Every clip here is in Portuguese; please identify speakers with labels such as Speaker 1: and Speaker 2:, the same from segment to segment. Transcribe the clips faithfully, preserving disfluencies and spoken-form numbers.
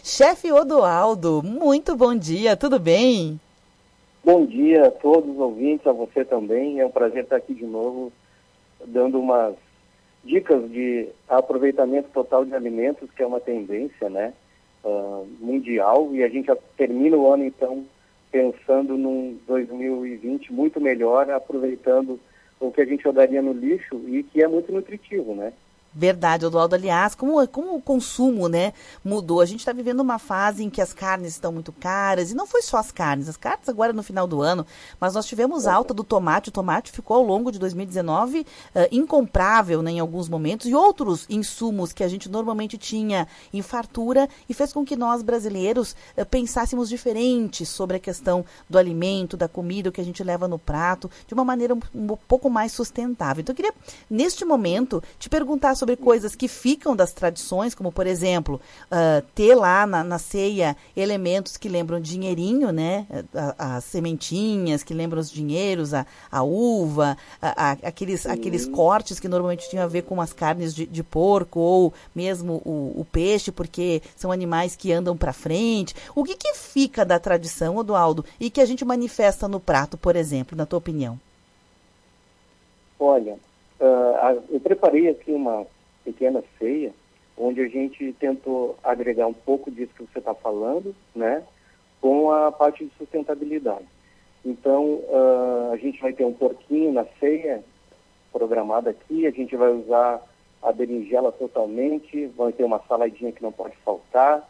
Speaker 1: Chefe Odoaldo, muito bom dia, tudo bem?
Speaker 2: Bom dia a todos os ouvintes, a você também. É um prazer estar aqui de novo, dando umas dicas de aproveitamento total de alimentos, que é uma tendência, né, uh, mundial. E a gente já termina o ano, então, pensando num dois mil e vinte muito melhor, aproveitando o que a gente jogaria no lixo e que é muito nutritivo, né?
Speaker 1: Verdade, Odoaldo. Aliás, como, como o consumo, né, mudou. A gente está vivendo uma fase em que as carnes estão muito caras, e não foi só as carnes, as carnes agora no final do ano, mas nós tivemos alta do tomate. O tomate ficou ao longo de dois mil e dezenove uh, incomprável, né, em alguns momentos, e outros insumos que a gente normalmente tinha em fartura, e fez com que nós, brasileiros, uh, pensássemos diferente sobre a questão do alimento, da comida, o que a gente leva no prato, de uma maneira um, um pouco mais sustentável. Então, eu queria, neste momento, te perguntar sobre sobre coisas que ficam das tradições, como, por exemplo, uh, ter lá na, na ceia elementos que lembram dinheirinho, né? As sementinhas que lembram os dinheiros, a, a uva, a, a, aqueles, aqueles cortes que normalmente tinham a ver com as carnes de, de porco ou mesmo o, o peixe, porque são animais que andam para frente. O que, que fica da tradição, Odoaldo, e que a gente manifesta no prato, por exemplo, na tua opinião?
Speaker 2: Olha, uh, eu preparei aqui uma pequena ceia, onde a gente tentou agregar um pouco disso que você está falando, né, com a parte de sustentabilidade. Então, uh, a gente vai ter um porquinho na ceia, programado aqui, a gente vai usar a berinjela totalmente, vai ter uma saladinha que não pode faltar,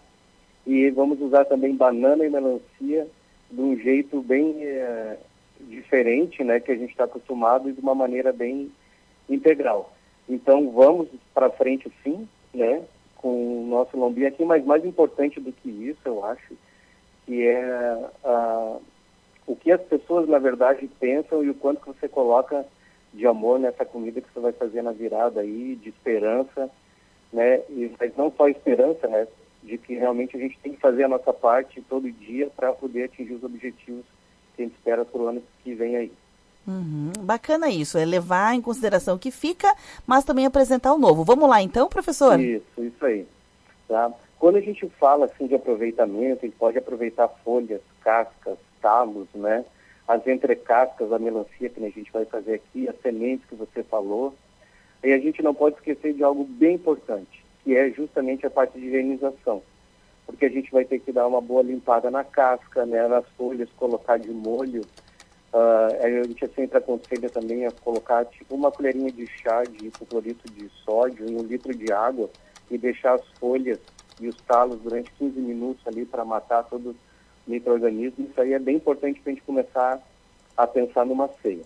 Speaker 2: e vamos usar também banana e melancia de um jeito bem uh, diferente, né, que a gente está acostumado, e de uma maneira bem integral. Então, vamos para frente, sim, né, com o nosso lombinho aqui, mas mais importante do que isso, eu acho, que é uh, o que as pessoas, na verdade, pensam e o quanto que você coloca de amor nessa comida que você vai fazer na virada aí, de esperança, né, e, mas não só esperança, né, de que realmente a gente tem que fazer a nossa parte todo dia para poder atingir os objetivos que a gente espera para o ano que vem aí.
Speaker 1: Uhum, bacana isso, é levar em consideração o que fica, mas também apresentar o novo. Vamos lá então, professor?
Speaker 2: Isso, isso aí. Tá? Quando a gente fala assim de aproveitamento, a gente pode aproveitar folhas, cascas, talos, né? As entrecascas da melancia que a gente vai fazer aqui, as sementes que você falou. E a gente não pode esquecer de algo bem importante, que é justamente a parte de higienização. Porque a gente vai ter que dar uma boa limpada na casca, né? Nas folhas, colocar de molho. Uh, a gente sempre aconselha também a colocar tipo uma colherinha de chá de hipoclorito de sódio em um litro de água e deixar as folhas e os talos durante quinze minutos ali para matar todo o micro-organismo. Isso aí é bem importante para a gente começar a pensar numa ceia.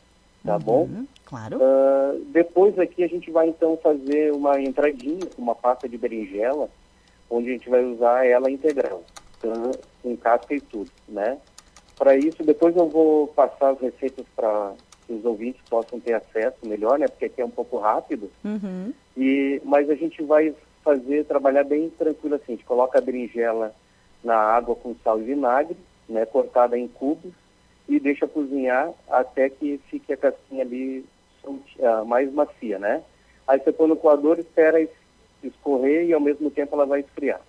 Speaker 2: Tá
Speaker 1: uhum,
Speaker 2: bom?
Speaker 1: Claro.
Speaker 2: Uh, depois aqui a gente vai então fazer uma entradinha com uma pasta de berinjela, onde a gente vai usar ela integral, então, com casca e tudo, né? Para isso, depois eu vou passar as receitas para que os ouvintes possam ter acesso melhor, né? Porque aqui é um pouco rápido.
Speaker 1: Uhum.
Speaker 2: E, mas a gente vai fazer, trabalhar bem tranquilo assim. A gente coloca a berinjela na água com sal e vinagre, né? Cortada em cubos, e deixa cozinhar até que fique a casquinha ali uh, mais macia, né? Aí você põe no coador, espera escorrer e ao mesmo tempo ela vai esfriar.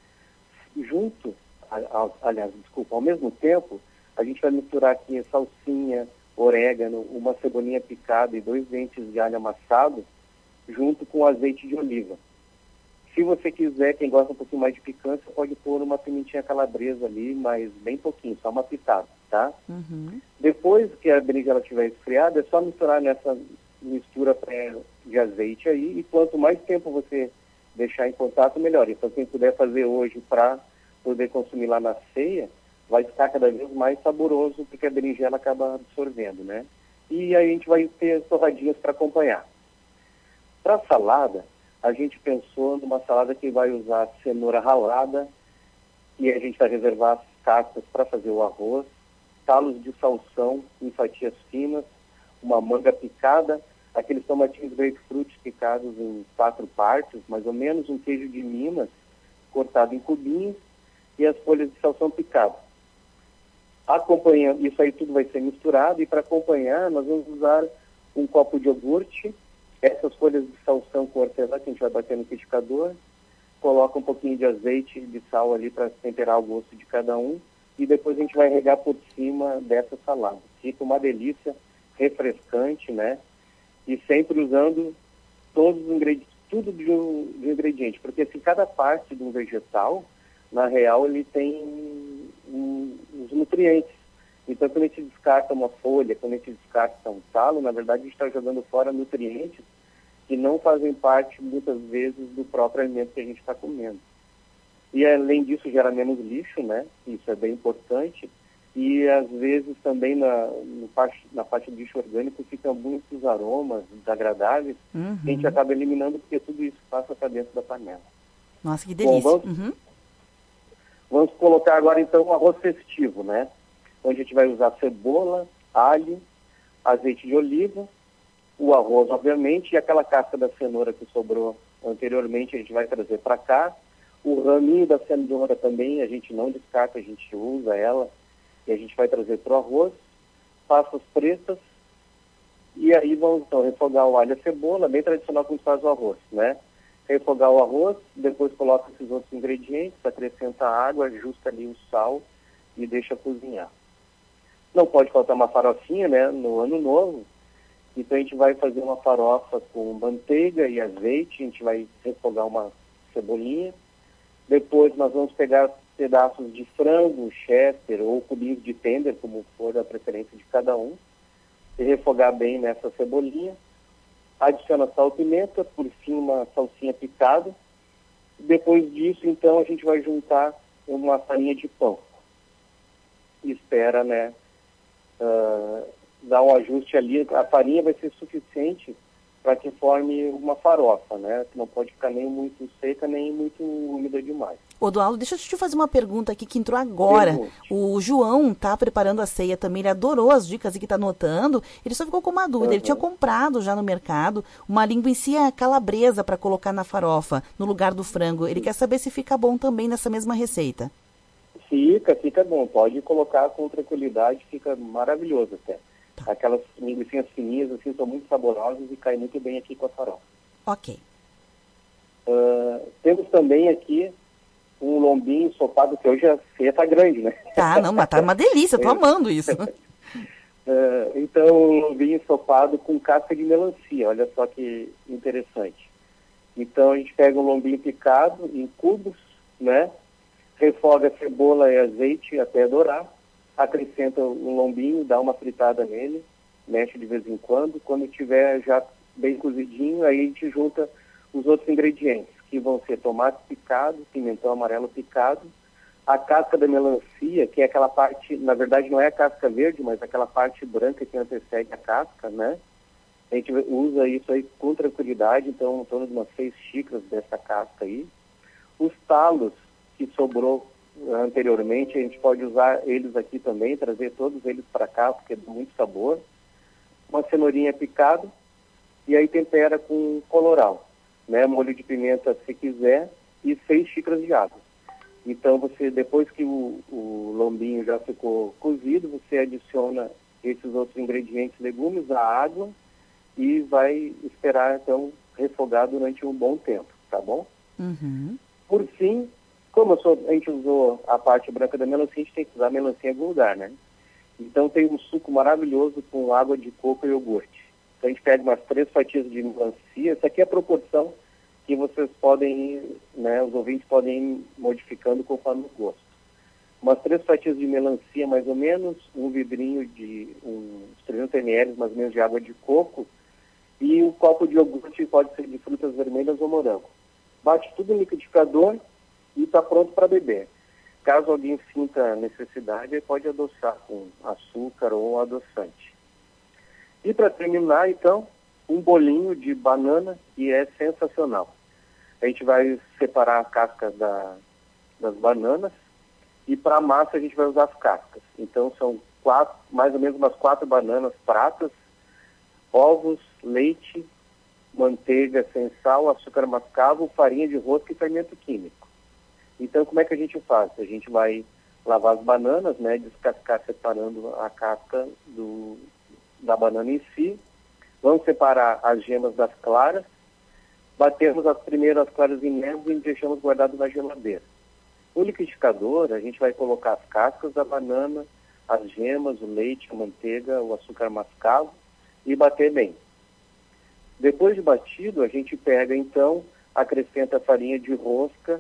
Speaker 2: Junto, a, a, aliás, desculpa, ao mesmo tempo, a gente vai misturar aqui salsinha, orégano, uma cebolinha picada e dois dentes de alho amassado, junto com azeite de oliva. Se você quiser, quem gosta um pouquinho mais de picância, pode pôr uma pimentinha calabresa ali, mas bem pouquinho, só uma pitada, tá?
Speaker 1: Uhum.
Speaker 2: Depois que a berinjela estiver esfriada, é só misturar nessa mistura pré de azeite aí, e quanto mais tempo você deixar em contato, melhor. Então, quem puder fazer hoje para poder consumir lá na ceia, vai ficar cada vez mais saboroso, porque a berinjela acaba absorvendo, né? E aí a gente vai ter torradinhas para acompanhar. Para salada, a gente pensou numa salada que vai usar cenoura ralada, e a gente vai reservar as cascas para fazer o arroz, talos de salsão em fatias finas, uma manga picada, aqueles tomatinhos grapefruit picados em quatro partes, mais ou menos, um queijo de Minas cortado em cubinhos e as folhas de salsão picada. Acompanhando, isso aí tudo vai ser misturado, e para acompanhar nós vamos usar um copo de iogurte, essas folhas de salsão com hortelã que a gente vai bater no liquidificador, coloca um pouquinho de azeite e de sal ali para temperar o gosto de cada um, e depois a gente vai regar por cima dessa salada. Fica uma delícia, refrescante, né? E sempre usando todos os ingredientes, tudo de um, de um ingrediente, porque assim, cada parte de um vegetal, na real, ele tem um, os nutrientes. Então, quando a gente descarta uma folha, quando a gente descarta um talo, na verdade, a gente está jogando fora nutrientes que não fazem parte, muitas vezes, do próprio alimento que a gente está comendo. E, além disso, gera menos lixo, né? Isso é bem importante. E, às vezes, também na, no parte, na parte do lixo orgânico ficam muitos aromas desagradáveis,
Speaker 1: Uhum.
Speaker 2: que a gente acaba eliminando porque tudo isso passa para dentro da panela.
Speaker 1: Nossa, que delícia.
Speaker 2: Bom, vamos,
Speaker 1: uhum.
Speaker 2: vamos colocar agora, então, o arroz festivo, né? Onde a gente vai usar cebola, alho, azeite de oliva, o arroz, obviamente, e aquela casca da cenoura que sobrou anteriormente, a gente vai trazer para cá. O raminho da cenoura também, a gente não descarta, a gente usa ela, e a gente vai trazer para o arroz, passas pretas, e aí vamos, então, refogar o alho e a cebola, bem tradicional como se faz o arroz, né? Refogar o arroz, depois coloca esses outros ingredientes, acrescenta água, ajusta ali o sal e deixa cozinhar. Não pode faltar uma farofinha, né, no ano novo. Então a gente vai fazer uma farofa com manteiga e azeite, a gente vai refogar uma cebolinha. Depois nós vamos pegar pedaços de frango, chester ou cubinhos de tender, como for a preferência de cada um, e refogar bem nessa cebolinha. Adiciona sal e pimenta, por cima uma salsinha picada. Depois disso, então, a gente vai juntar uma farinha de pão. E espera, né, uh, dar um ajuste ali. A farinha vai ser suficiente para que forme uma farofa, né? Que não pode ficar nem muito seca, nem muito úmida demais.
Speaker 1: Ô, Dualdo, deixa eu te fazer uma pergunta aqui que entrou agora.
Speaker 2: Pergunte.
Speaker 1: O João tá preparando a ceia também, ele adorou as dicas e que tá anotando. Ele só ficou com uma dúvida,
Speaker 2: Uhum.
Speaker 1: ele tinha comprado já no mercado uma linguiça calabresa para colocar na farofa, no lugar do frango. Ele quer saber se fica bom também nessa mesma receita.
Speaker 2: Fica, fica bom. Pode colocar com tranquilidade, fica maravilhoso até. Tá. Aquelas linguiçinhas fininhas, assim, são muito saborosas e caem muito bem aqui com a farofa.
Speaker 1: Ok.
Speaker 2: Uh, temos também aqui um lombinho ensopado, que hoje a ceia tá grande, né?
Speaker 1: Tá, não, mas tá uma delícia, tô amando isso.
Speaker 2: uh, então, um lombinho ensopado com casca de melancia, olha só que interessante. Então, a gente pega um lombinho picado em cubos, né? Refoga cebola e azeite até dourar, acrescenta um lombinho, dá uma fritada nele, mexe de vez em quando. Quando tiver já bem cozidinho, aí a gente junta os outros ingredientes, que vão ser tomate picado, pimentão amarelo picado, a casca da melancia, que é aquela parte, na verdade não é a casca verde, mas aquela parte branca que antecede a casca, né? A gente usa isso aí com tranquilidade, então em torno de umas seis xícaras dessa casca aí. Os talos que sobrou anteriormente, a gente pode usar eles aqui também, trazer todos eles para cá, porque dá muito sabor. Uma cenourinha picada, e aí tempera com colorau, né? Molho de pimenta se quiser, e seis xícaras de água. Então você, depois que o, o lombinho já ficou cozido, você adiciona esses outros ingredientes, legumes, a água, e vai esperar então refogar durante um bom tempo, tá bom?
Speaker 1: Uhum.
Speaker 2: Por fim, como eu sou, a gente usou a parte branca da melancia, a gente tem que usar a melancia em algum lugar, né? Então tem um suco maravilhoso com água de coco e iogurte. Então a gente pega umas três fatias de melancia, essa aqui é a proporção que vocês podem, né, os ouvintes podem ir modificando conforme o gosto. Umas três fatias de melancia, mais ou menos, um vidrinho de uns trezentos mililitros, mais ou menos, de água de coco, e um copo de iogurte, pode ser de frutas vermelhas ou morango. Bate tudo no liquidificador e está pronto para beber. Caso alguém sinta necessidade, ele pode adoçar com açúcar ou adoçante. E para terminar, então, um bolinho de banana, que é sensacional. A gente vai separar a casca da, das bananas, e para a massa a gente vai usar as cascas. Então são quatro, mais ou menos umas quatro bananas pratas, ovos, leite, manteiga sem sal, açúcar mascavo, farinha de rosca e fermento químico. Então, como é que a gente faz? A gente vai lavar as bananas, né, descascar separando a casca do, da banana em si. Vamos separar as gemas das claras. batemos as primeiras claras em neve e deixamos guardado na geladeira. No liquidificador, a gente vai colocar as cascas da banana, as gemas, o leite, a manteiga, o açúcar mascavo e bater bem. Depois de batido, a gente pega, então, acrescenta a farinha de rosca,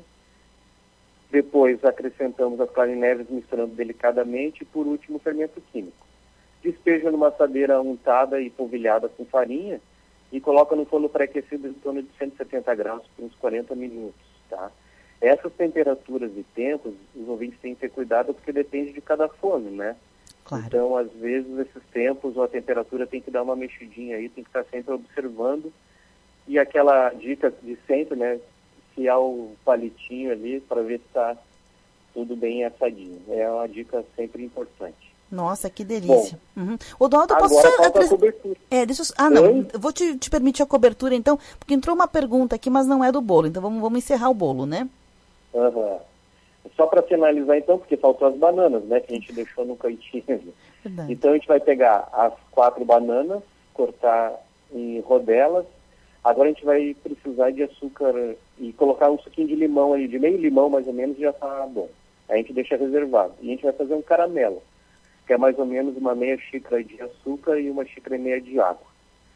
Speaker 2: depois acrescentamos as claras em neve misturando delicadamente e, por último, o fermento químico. Despeja numa assadeira untada e polvilhada com farinha e coloca no forno pré-aquecido em torno de cento e setenta graus por uns quarenta minutos, tá? Essas temperaturas e tempos, os ouvintes têm que ter cuidado porque depende de cada forno, né?
Speaker 1: Claro.
Speaker 2: Então, às vezes, esses tempos ou a temperatura tem que dar uma mexidinha aí, tem que estar sempre observando. E aquela dica de sempre, né? Fiar o palitinho ali para ver se está tudo bem assadinho. É uma dica sempre importante.
Speaker 1: Nossa, que delícia.
Speaker 2: Bom,
Speaker 1: uhum. Odoaldo, eu posso
Speaker 2: agora
Speaker 1: só...
Speaker 2: falta a
Speaker 1: acres-
Speaker 2: cobertura.
Speaker 1: É, deixa eu... Ah, não.
Speaker 2: Oi?
Speaker 1: Eu vou te, te permitir a cobertura, então, porque entrou uma pergunta aqui, mas não é do bolo. Então, vamos, vamos encerrar o bolo, né?
Speaker 2: Aham. Só para finalizar, então, porque faltou as bananas, né? Que a gente deixou no cantinho ali.
Speaker 1: Verdade.
Speaker 2: Então, a gente vai pegar as quatro bananas, cortar em rodelas. Agora a gente vai precisar de açúcar e colocar um suquinho de limão aí, de meio limão mais ou menos, já tá bom. Aí a gente deixa reservado. E a gente vai fazer um caramelo, que é mais ou menos uma meia xícara de açúcar e uma xícara e meia de água.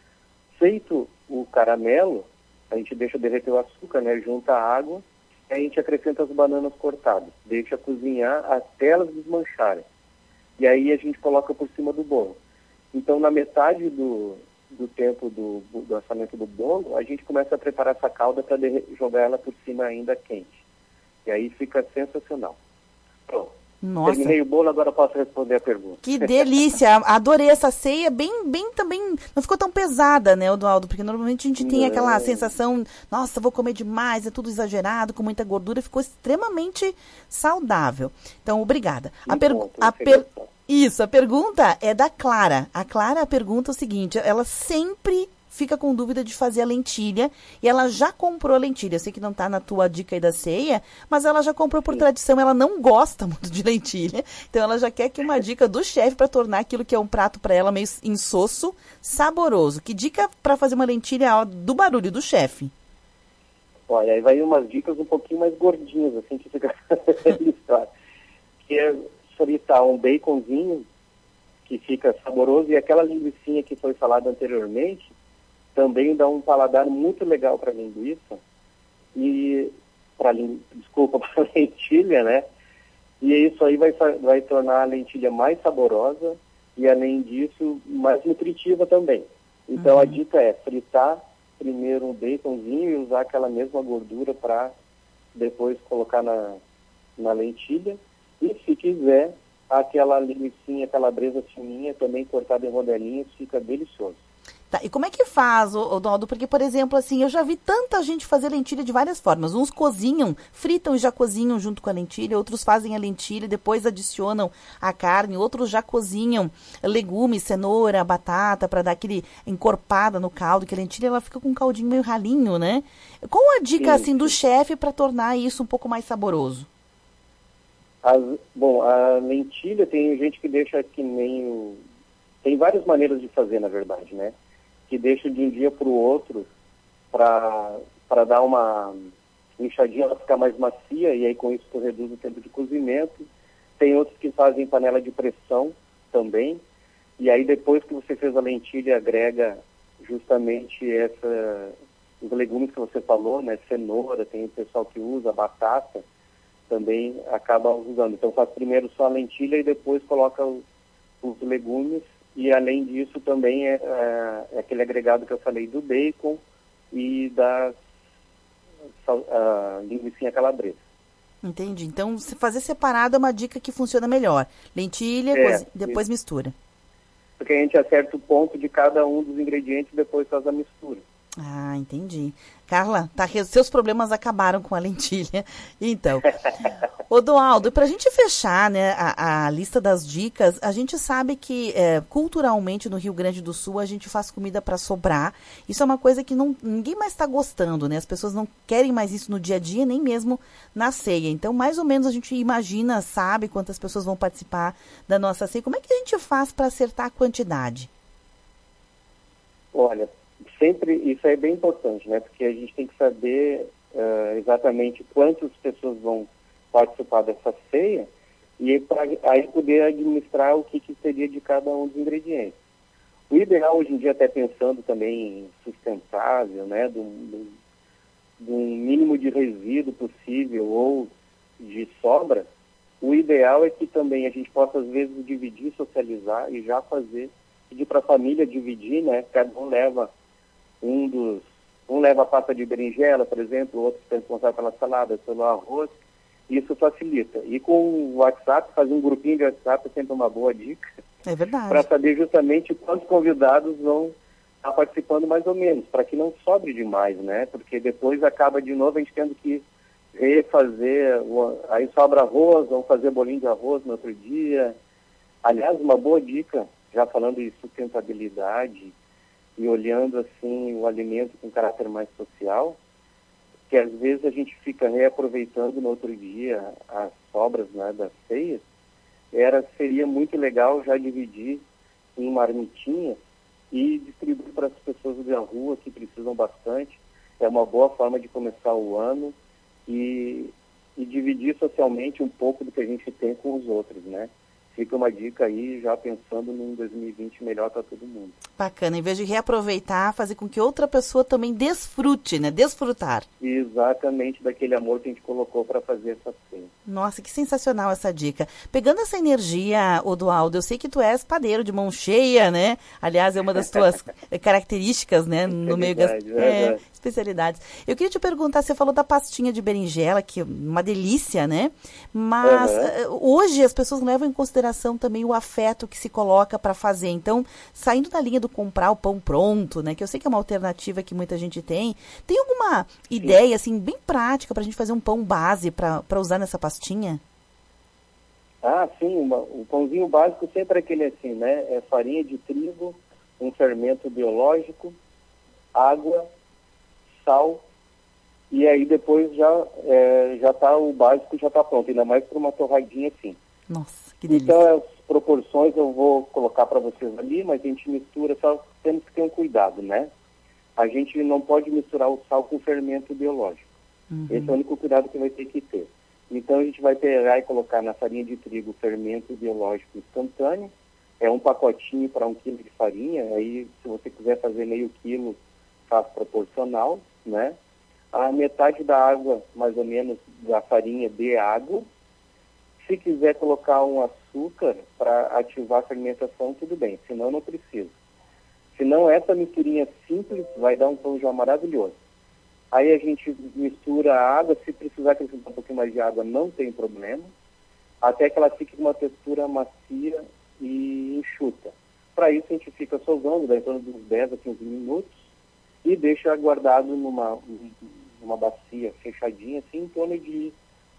Speaker 2: Feito o caramelo, a gente deixa derreter o açúcar, né? Junta a água, e aí a gente acrescenta as bananas cortadas. Deixa cozinhar até elas desmancharem. E aí a gente coloca por cima do bolo. Então, na metade do, do tempo do, do assamento do bolo, a gente começa a preparar essa calda para jogar ela por cima ainda quente. E aí fica sensacional. Pronto.
Speaker 1: Nossa.
Speaker 2: Terminei o bolo, agora posso responder a pergunta.
Speaker 1: Que delícia! Adorei essa ceia, bem, bem também, não ficou tão pesada, né, Odoaldo? Porque normalmente a gente tem
Speaker 2: Não.
Speaker 1: aquela sensação, nossa, vou comer demais, é tudo exagerado, com muita gordura, ficou extremamente saudável. Então, obrigada. A
Speaker 2: Que
Speaker 1: pergu-
Speaker 2: bom,
Speaker 1: a
Speaker 2: você
Speaker 1: per-
Speaker 2: gostou.
Speaker 1: Isso, a pergunta é da Clara. A Clara pergunta o seguinte, ela sempre fica com dúvida de fazer a lentilha e ela já comprou a lentilha. Eu sei que não está na tua dica aí da ceia, mas ela já comprou por
Speaker 2: Sim.
Speaker 1: tradição. Ela não gosta muito de lentilha, então ela já quer aqui uma dica do chefe para tornar aquilo que é um prato para ela meio insosso, saboroso. Que dica para fazer uma lentilha ó, do barulho do chefe?
Speaker 2: Olha, aí vai umas dicas um pouquinho mais gordinhas, assim, que fica ilustrado. Que é fritar um baconzinho, que fica saboroso, e aquela linguicinha que foi falada anteriormente, também dá um paladar muito legal para a linguiça, e, para desculpa, para a lentilha, né? E isso aí vai, vai tornar a lentilha mais saborosa, e além disso, mais nutritiva também. Então, uhum. a dica é fritar primeiro um baconzinho e usar aquela mesma gordura para depois colocar na, na lentilha. E se quiser, aquela linguicinha calabresa fininha, também cortada em rodelinhas, fica delicioso.
Speaker 1: Tá, e como é que faz, Odoaldo? Porque, por exemplo, assim, eu já vi tanta gente fazer lentilha de várias formas. Uns cozinham, fritam e já cozinham junto com a lentilha, outros fazem a lentilha e depois adicionam a carne, outros já cozinham legumes, cenoura, batata, para dar aquele encorpada no caldo, que a lentilha ela fica com um caldinho meio ralinho, né? Qual a dica,
Speaker 2: Sim.
Speaker 1: assim, do chefe para tornar isso um pouco mais saboroso?
Speaker 2: As, bom, a lentilha tem gente que deixa que nem o... Tem várias maneiras de fazer, na verdade, né? Que deixa de um dia para o outro para dar uma inchadinha, ela ficar mais macia, e aí com isso tu reduz o tempo de cozimento. Tem outros que fazem panela de pressão também, e aí depois que você fez a lentilha, agrega justamente essa, os legumes que você falou, né? Cenoura, tem o pessoal que usa, batata, também acaba usando. Então faz primeiro só a lentilha e depois coloca os, os legumes. E, além disso, também é, é, é aquele agregado que eu falei do bacon e da uh, linguicinha calabresa.
Speaker 1: Entendi. Então, se fazer separado é uma dica que funciona melhor. Lentilha,
Speaker 2: É,
Speaker 1: cozi- depois
Speaker 2: isso.
Speaker 1: mistura.
Speaker 2: Porque a gente acerta o ponto de cada um dos ingredientes e depois faz a mistura.
Speaker 1: Ah, entendi. Carla, tá, seus problemas acabaram com a lentilha. Então, Odoaldo, para a gente fechar, né, a, a lista das dicas, a gente sabe que é, culturalmente no Rio Grande do Sul a gente faz comida para sobrar. Isso é uma coisa que não, ninguém mais está gostando, né? As pessoas não querem mais isso no dia a dia, nem mesmo na ceia. Então, mais ou menos a gente imagina, sabe quantas pessoas vão participar da nossa ceia. Como é que a gente faz para acertar a quantidade?
Speaker 2: Olha, sempre, isso é bem importante, né? Porque a gente tem que saber uh, exatamente quantas pessoas vão participar dessa ceia e para aí poder administrar o que, que seria de cada um dos ingredientes. O ideal hoje em dia, até pensando também em sustentável, né? De um, de um mínimo de resíduo possível ou de sobra, o ideal é que também a gente possa, às vezes, dividir, socializar e já fazer, pedir para a família dividir, né? Cada um leva um dos, um leva a pasta de berinjela, por exemplo, o outro está responsável pela salada, pelo arroz, isso facilita. E com o WhatsApp, fazer um grupinho de WhatsApp é sempre uma boa dica.
Speaker 1: É verdade.
Speaker 2: Para saber justamente quantos convidados vão estar participando mais ou menos, para que não sobre demais, né? Porque depois acaba de novo a gente tendo que refazer, aí sobra arroz, vamos fazer bolinho de arroz no outro dia. Aliás, uma boa dica, já falando de sustentabilidade e olhando assim o alimento com caráter mais social, que às vezes a gente fica reaproveitando no outro dia as sobras, né, das ceias, era, seria muito legal já dividir em marmitinhas e distribuir para as pessoas da rua que precisam bastante. É uma boa forma de começar o ano e, e dividir socialmente um pouco do que a gente tem com os outros, né? Fica uma dica aí, já pensando num dois mil e vinte melhor para todo mundo.
Speaker 1: Bacana, em vez de reaproveitar, fazer com que outra pessoa também desfrute, né? Desfrutar.
Speaker 2: Exatamente, daquele amor que a gente colocou para fazer essa ceia.
Speaker 1: Nossa, que sensacional essa dica. Pegando essa energia, Odoaldo, eu sei que tu és padeiro de mão cheia, né? Aliás, é uma das tuas características, né? No meio das é, especialidades. Eu queria te perguntar, você falou da pastinha de berinjela, que é uma delícia, né? Mas uhum. hoje as pessoas levam em consideração também o afeto que se coloca para fazer. Então, saindo da linha do comprar o pão pronto, né? Que eu sei que é uma alternativa que muita gente tem. Tem alguma ideia, assim, bem prática para a gente fazer um pão base para usar nessa pastinha?
Speaker 2: Ah, sim. Uma, o pãozinho básico sempre é aquele assim, né? É farinha de trigo, um fermento biológico, água, sal, e aí depois já é, já tá o básico já está pronto, ainda mais para uma torradinha assim.
Speaker 1: Nossa, que delícia.
Speaker 2: Então, as proporções eu vou colocar para vocês ali, mas a gente mistura, só temos que ter um cuidado, né? A gente não pode misturar o sal com fermento biológico. Uhum. Esse é o único cuidado que vai ter que ter. Então, a gente vai pegar e colocar na farinha de trigo fermento biológico instantâneo. É um pacotinho para um quilo de farinha. Aí, se você quiser fazer meio quilo, faz proporcional, né? A metade da água, mais ou menos, da farinha de água. Se quiser colocar um açúcar para ativar a fermentação, tudo bem. Senão, não precisa. Senão, essa misturinha simples vai dar um pão já maravilhoso. Aí a gente mistura a água. Se precisar acrescentar um pouquinho mais de água, não tem problema. Até que ela fique com uma textura macia e enxuta. Para isso, a gente fica sovando, dá em torno de uns dez a quinze minutos. E deixa guardado numa, numa bacia fechadinha, assim, em torno de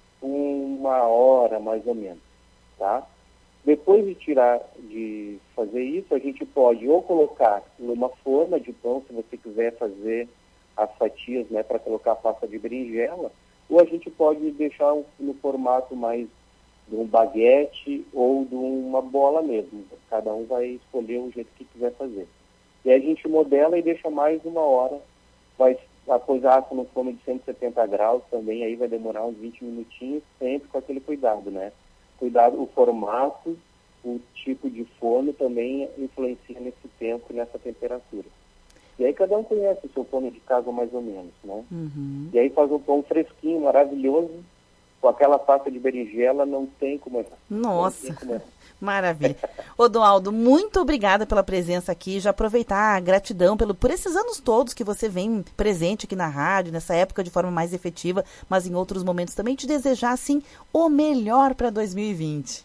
Speaker 2: uma hora, mais ou menos, tá? Depois de tirar, de fazer isso, a gente pode ou colocar numa forma de pão, se você quiser fazer as fatias, né, para colocar a pasta de berinjela, ou a gente pode deixar no formato mais de um baguete ou de uma bola mesmo. Cada um vai escolher o jeito que quiser fazer. E aí a gente modela e deixa mais uma hora, vai a coisa assa no forno de cento e setenta graus também, aí vai demorar uns vinte minutinhos, sempre com aquele cuidado, né? Cuidado, o formato, o tipo de forno também influencia nesse tempo, nessa temperatura. E aí cada um conhece o seu forno de casa mais ou menos, né?
Speaker 1: Uhum.
Speaker 2: E aí faz um pão fresquinho, maravilhoso, com aquela pasta de berinjela, não tem como errar.
Speaker 1: Nossa,
Speaker 2: como errar.
Speaker 1: Maravilha. Odoaldo, muito obrigada pela presença aqui. Já aproveitar a gratidão pelo, por esses anos todos que você vem presente aqui na rádio, nessa época de forma mais efetiva, mas em outros momentos também, te desejar, assim, o melhor para dois mil e vinte.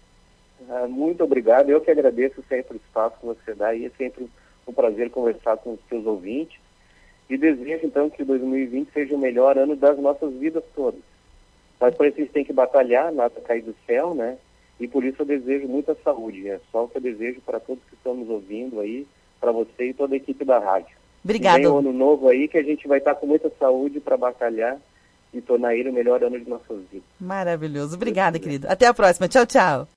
Speaker 2: Ah, muito obrigado. Eu que agradeço sempre o espaço que você dá e é sempre um prazer conversar com os seus ouvintes. E desejo, então, que dois mil e vinte seja o melhor ano das nossas vidas todas. Mas por isso a gente tem que batalhar, nada cair do céu, né? E por isso eu desejo muita saúde. É só o que eu desejo para todos que estão nos ouvindo aí, para você e toda a equipe da rádio.
Speaker 1: Obrigada.
Speaker 2: Vem o ano novo aí, que a gente vai estar com muita saúde para batalhar e tornar ele o melhor ano de nossas vidas.
Speaker 1: Maravilhoso. Obrigada, querido. Até a próxima. Tchau, tchau.